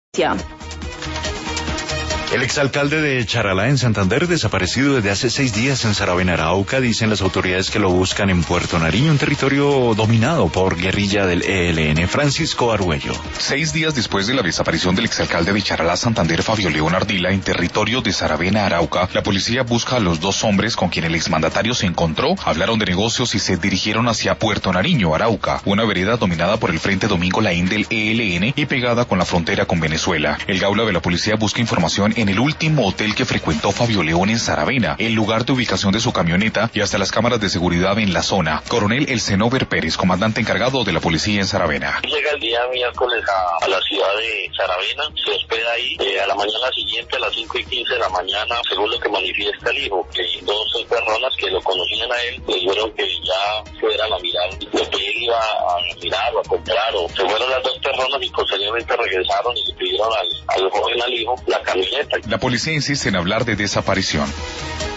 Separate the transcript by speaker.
Speaker 1: El exalcalde de Charalá, en Santander, desaparecido desde hace 6 días en Saravena, Arauca, dicen las autoridades que lo buscan en Puerto Nariño, un territorio dominado por guerrilla del ELN. Francisco Arguello.
Speaker 2: 6 días después de la desaparición del exalcalde de Charalá, Santander, Fabio León Ardila, en territorio de Saravena, Arauca, la policía busca a los 2 hombres con quien el exmandatario se encontró, hablaron de negocios y se dirigieron hacia Puerto Nariño, Arauca, una vereda dominada por el Frente Domingo Laín del ELN y pegada con la frontera con Venezuela. El Gaula de la policía busca información en el último hotel que frecuentó Fabio León en Saravena, el lugar de ubicación de su camioneta y hasta las cámaras de seguridad en la zona. Coronel Elcenover Pérez, comandante encargado de la policía en Saravena.
Speaker 3: Llega el día miércoles a la ciudad de Saravena, se hospeda ahí, a la mañana siguiente, a las 5:15 de la mañana, según lo que manifiesta el hijo, que 2 personas que lo conocían a él, le dijeron que ya fueran a mirar lo que él iba a mirar o a comprar, o se fueron las 2 personas y posteriormente regresaron y le pidieron al joven, al hijo, la camioneta.
Speaker 2: La policía insiste en hablar de desaparición.